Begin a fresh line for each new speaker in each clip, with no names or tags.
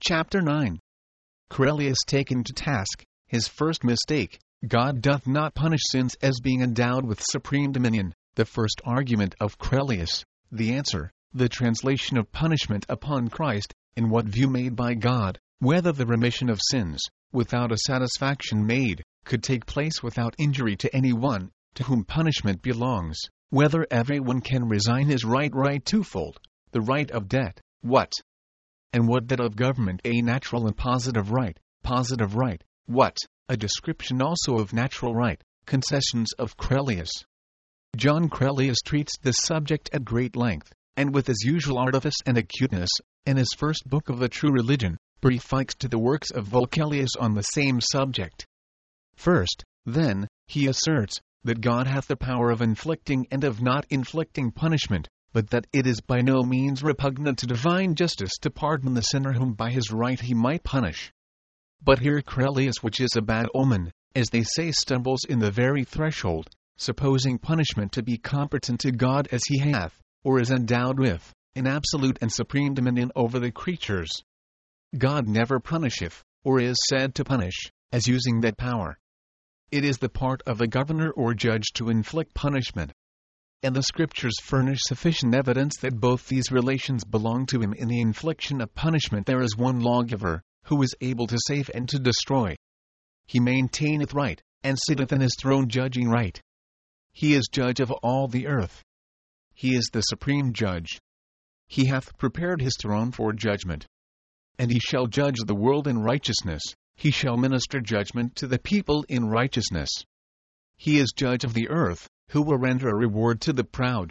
Chapter 9. Crellius taken to task, his first mistake. God doth not punish sins as being endowed with supreme dominion. The first argument of Crellius. The answer, the translation of punishment upon Christ, in what view made by God, whether the remission of sins, without a satisfaction made, could take place without injury to anyone, to whom punishment belongs, whether everyone can resign his right twofold, the right of debt, what? And what that of government, a natural and positive right, what? A description also of natural right, concessions of Crellius. John Crellius treats this subject at great length, and with his usual artifice and acuteness, in his first book of the True Religion, prefixed to the works of Volcelius on the same subject. First, then, he asserts, that God hath the power of inflicting and of not inflicting punishment, but that it is by no means repugnant to divine justice to pardon the sinner whom by his right he might punish. But here Crellius, which is a bad omen, as they say, stumbles in the very threshold, supposing punishment to be competent to God as he hath, or is endowed with, an absolute and supreme dominion over the creatures. God never punisheth, or is said to punish, as using that power. It is the part of the governor or judge to inflict punishment. And the Scriptures furnish sufficient evidence that both these relations belong to him. In the infliction of punishment there is one lawgiver, who is able to save and to destroy. He maintaineth right, and sitteth in his throne judging right. He is judge of all the earth. He is the supreme judge. He hath prepared his throne for judgment. And he shall judge the world in righteousness, he shall minister judgment to the people in righteousness. He is judge of the earth, who will render a reward to the proud.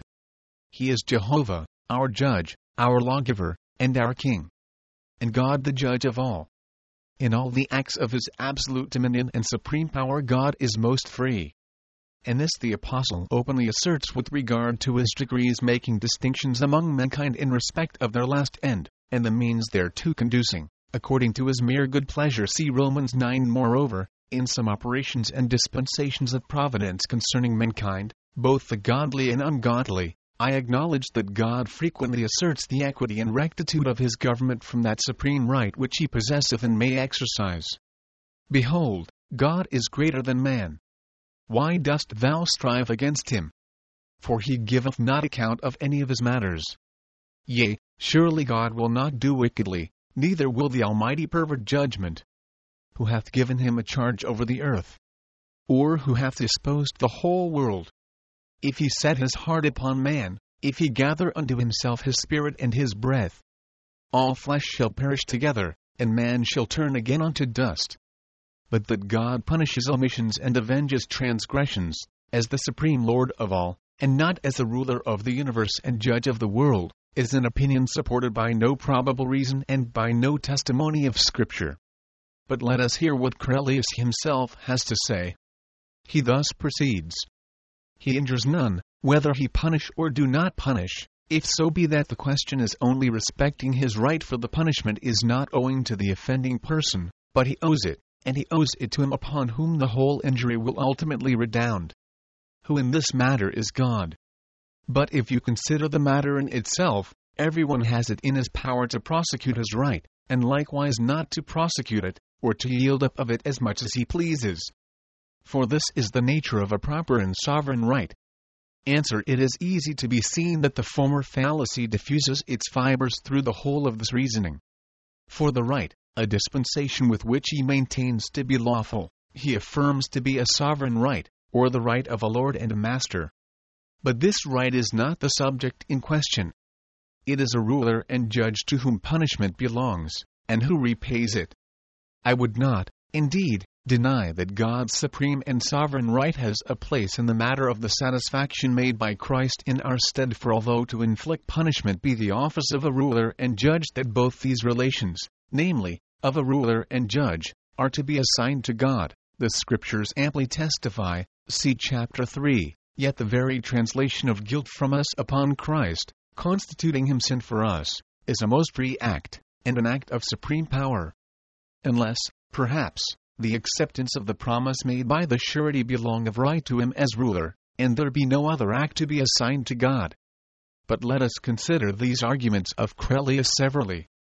He is Jehovah, our judge, our lawgiver, and our king. And God the judge of all. In all the acts of his absolute dominion and supreme power God is most free. And this the apostle openly asserts with regard to his degrees, making distinctions among mankind in respect of their last end, and the means thereto conducing, according to his mere good pleasure. See Romans 9. Moreover, in some operations and dispensations of providence concerning mankind, both the godly and ungodly, I acknowledge that God frequently asserts the equity and rectitude of his government from that supreme right which he possesseth and may exercise. Behold, God is greater than man. Why dost thou strive against him? For he giveth not account of any of his matters. Yea, surely God will not do wickedly, neither will the Almighty pervert judgment. Who hath given him a charge over the earth? Or who hath disposed the whole world? If he set his heart upon man, if he gather unto himself his spirit and his breath, all flesh shall perish together, and man shall turn again unto dust. But that God punishes omissions and avenges transgressions, as the supreme Lord of all, and not as the ruler of the universe and judge of the world, is an opinion supported by no probable reason and by no testimony of Scripture. But let us hear what Crellius himself has to say. He thus proceeds. He injures none, whether he punish or do not punish, if so be that the question is only respecting his right, for the punishment is not owing to the offending person, but he owes it, and he owes it to him upon whom the whole injury will ultimately redound. Who in this matter is God. But if you consider the matter in itself, everyone has it in his power to prosecute his right, and likewise not to prosecute it, or to yield up of it as much as he pleases. For this is the nature of a proper and sovereign right. Answer: it is easy to be seen that the former fallacy diffuses its fibers through the whole of this reasoning. For the right, a dispensation with which he maintains to be lawful, he affirms to be a sovereign right, or the right of a lord and a master. But this right is not the subject in question. It is a ruler and judge to whom punishment belongs, and who repays it. I would not, indeed, deny that God's supreme and sovereign right has a place in the matter of the satisfaction made by Christ in our stead, for although to inflict punishment be the office of a ruler and judge, that both these relations, namely, of a ruler and judge, are to be assigned to God, the Scriptures amply testify, see chapter 3, yet the very translation of guilt from us upon Christ, constituting him sin for us, is a most free act, and an act of supreme power. Unless, perhaps, the acceptance of the promise made by the surety belong of right to him as ruler, and there be no other act to be assigned to God. But let us consider these arguments of Crellius severally.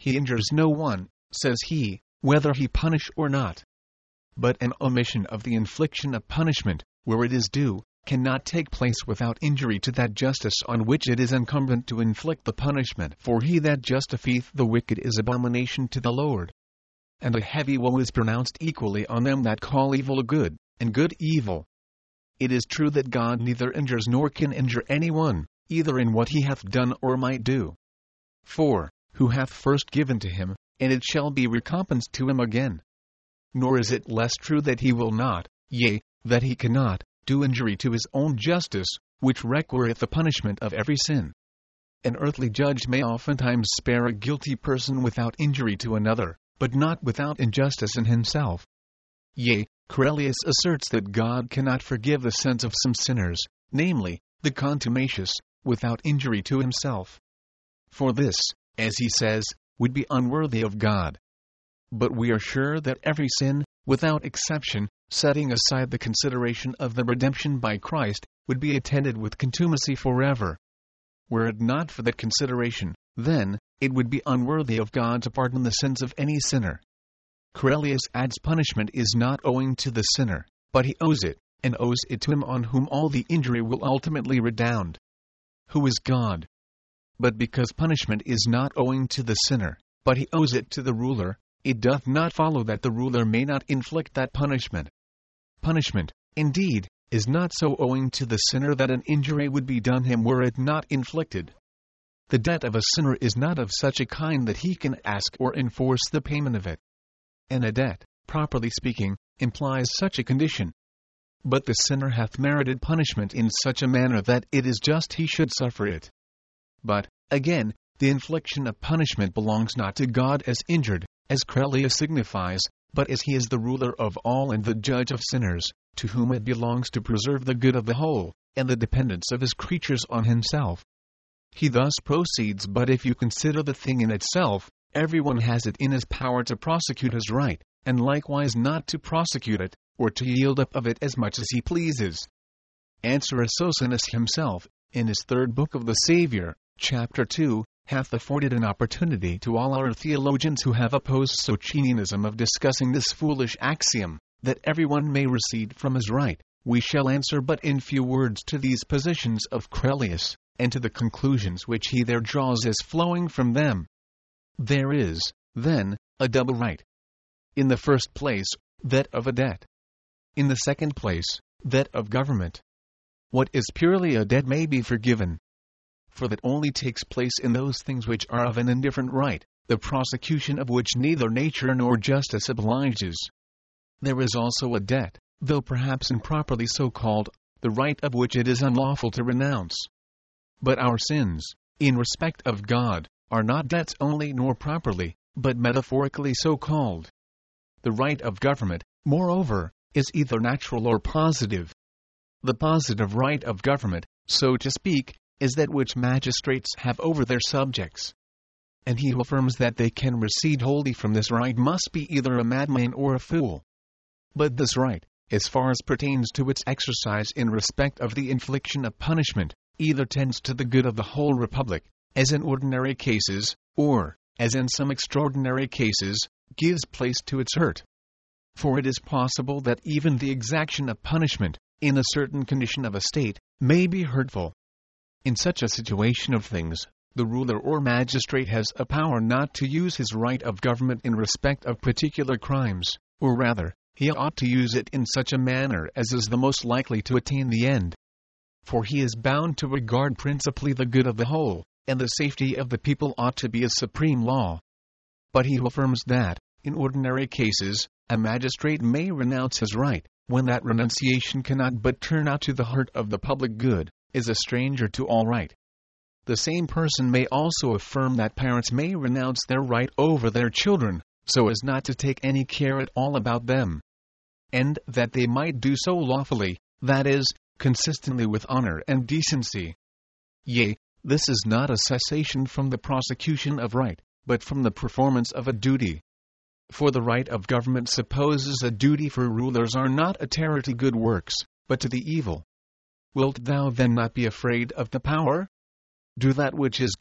He injures no one, says he, whether he punish or not. But an omission of the infliction of punishment, where it is due, cannot take place without injury to that justice on which it is incumbent to inflict the punishment. For he that justifieth the wicked is abomination to the Lord. And a heavy woe is pronounced equally on them that call evil good, and good evil. It is true that God neither injures nor can injure any one, either in what he hath done or might do. For, who hath first given to him, and it shall be recompensed to him again. Nor is it less true that he will not, yea, that he cannot, do injury to his own justice, which requireth the punishment of every sin. An earthly judge may oftentimes spare a guilty person without injury to another, but not without injustice in himself. Yea, Crellius asserts that God cannot forgive the sins of some sinners, namely, the contumacious, without injury to himself. For this, as he says, would be unworthy of God. But we are sure that every sin, without exception, setting aside the consideration of the redemption by Christ, would be attended with contumacy forever. Were it not for that consideration, then, it would be unworthy of God to pardon the sins of any sinner. Crellius adds punishment is not owing to the sinner, but he owes it, and owes it to him on whom all the injury will ultimately redound. Who is God? But because punishment is not owing to the sinner, but he owes it to the ruler, it doth not follow that the ruler may not inflict that punishment. Punishment, indeed, is not so owing to the sinner that an injury would be done him were it not inflicted. The debt of a sinner is not of such a kind that he can ask or enforce the payment of it. And a debt, properly speaking, implies such a condition. But the sinner hath merited punishment in such a manner that it is just he should suffer it. But, again, the infliction of punishment belongs not to God as injured, as Crellius signifies, but as he is the ruler of all and the judge of sinners, to whom it belongs to preserve the good of the whole, and the dependence of his creatures on himself. He thus proceeds. But if you consider the thing in itself, everyone has it in his power to prosecute his right, and likewise not to prosecute it, or to yield up of it as much as he pleases. Answereth Socinus himself, in his third book of the Saviour, chapter 2, hath afforded an opportunity to all our theologians who have opposed Socinianism of discussing this foolish axiom, that everyone may recede from his right. We shall answer but in few words to these positions of Crellius, and to the conclusions which he there draws as flowing from them. There is, then, a double right. In the first place, that of a debt. In the second place, that of government. What is purely a debt may be forgiven. For that only takes place in those things which are of an indifferent right, the prosecution of which neither nature nor justice obliges. There is also a debt, though perhaps improperly so called, the right of which it is unlawful to renounce. But our sins, in respect of God, are not debts only nor properly, but metaphorically so called. The right of government, moreover, is either natural or positive. The positive right of government, so to speak, is that which magistrates have over their subjects. And he who affirms that they can recede wholly from this right must be either a madman or a fool. But this right, as far as pertains to its exercise in respect of the infliction of punishment, either tends to the good of the whole republic, as in ordinary cases, or, as in some extraordinary cases, gives place to its hurt. For it is possible that even the exaction of punishment, in a certain condition of a state, may be hurtful. In such a situation of things, the ruler or magistrate has a power not to use his right of government in respect of particular crimes, or rather, he ought to use it in such a manner as is the most likely to attain the end. For he is bound to regard principally the good of the whole, and the safety of the people ought to be a supreme law. But he who affirms that, in ordinary cases, a magistrate may renounce his right, when that renunciation cannot but turn out to the hurt of the public good, is a stranger to all right. The same person may also affirm that parents may renounce their right over their children, so as not to take any care at all about them. And that they might do so lawfully, that is, consistently with honor and decency. Yea, this is not a cessation from the prosecution of right, but from the performance of a duty. For the right of government supposes a duty for rulers are not a terror to good works, but to the evil. Wilt thou then not be afraid of the power? Do that which is good,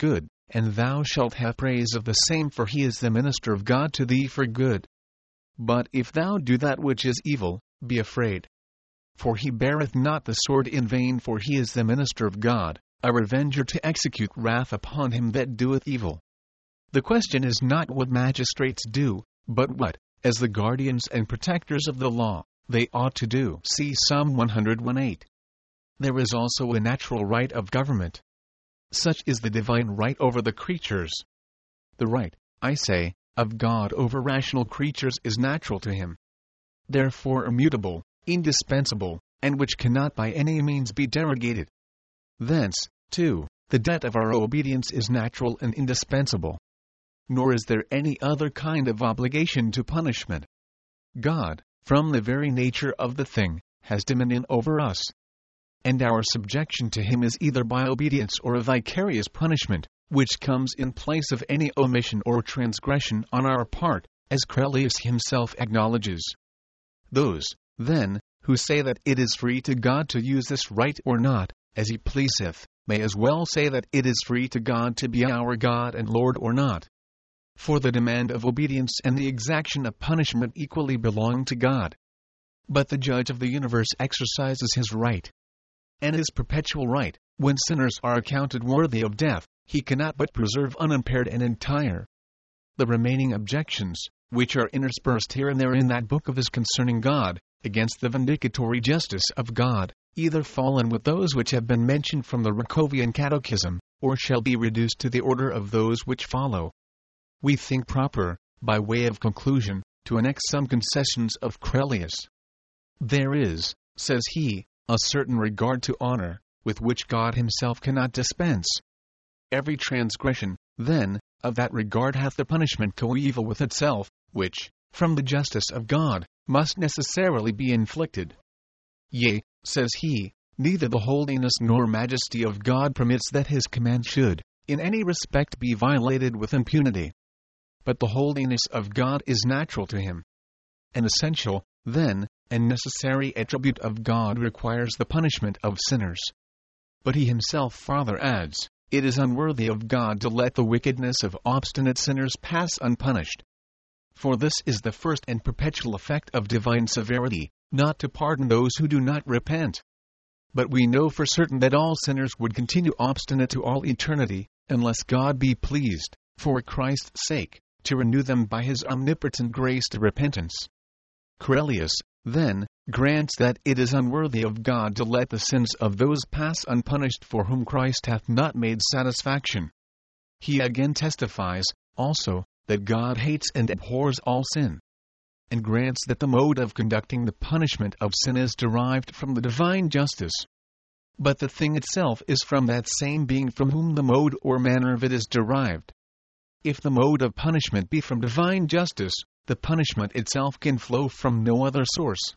and thou shalt have praise of the same, for he is the minister of God to thee for good. But if thou do that which is evil, be afraid. For he beareth not the sword in vain, for he is the minister of God, a revenger to execute wrath upon him that doeth evil. The question is not what magistrates do, but what, as the guardians and protectors of the law, they ought to do. See Psalm 101:8. There is also a natural right of government. Such is the divine right over the creatures. The right, I say, of God over rational creatures is natural to him. Therefore immutable, indispensable, and which cannot by any means be derogated. Thence, too, the debt of our obedience is natural and indispensable. Nor is there any other kind of obligation to punishment. God, from the very nature of the thing, has dominion over us. And our subjection to him is either by obedience or a vicarious punishment, which comes in place of any omission or transgression on our part, as Crellius himself acknowledges. Those, then, who say that it is free to God to use this right or not, as he pleaseth, may as well say that it is free to God to be our God and Lord or not. For the demand of obedience and the exaction of punishment equally belong to God. But the judge of the universe exercises his right. And his perpetual right, when sinners are accounted worthy of death, he cannot but preserve unimpaired and entire. The remaining objections, which are interspersed here and there in that book of his concerning God, against the vindicatory justice of God, either fall in with those which have been mentioned from the Racovian Catechism, or shall be reduced to the order of those which follow. We think proper, by way of conclusion, to annex some concessions of Crellius. There is, says he, a certain regard to honor, with which God himself cannot dispense. Every transgression, then, of that regard hath the punishment coeval with itself, which, from the justice of God, must necessarily be inflicted. Yea, says he, neither the holiness nor majesty of God permits that his command should, in any respect, be violated with impunity. But the holiness of God is natural to him. An essential, then, and necessary attribute of God requires the punishment of sinners. But he himself farther adds, it is unworthy of God to let the wickedness of obstinate sinners pass unpunished. For this is the first and perpetual effect of divine severity, not to pardon those who do not repent. But we know for certain that all sinners would continue obstinate to all eternity, unless God be pleased, for Christ's sake, to renew them by his omnipotent grace to repentance. Crellius, then, grants that it is unworthy of God to let the sins of those pass unpunished for whom Christ hath not made satisfaction. He again testifies, also, that God hates and abhors all sin, and grants that the mode of conducting the punishment of sin is derived from the divine justice. But the thing itself is from that same being from whom the mode or manner of it is derived. If the mode of punishment be from divine justice, the punishment itself can flow from no other source.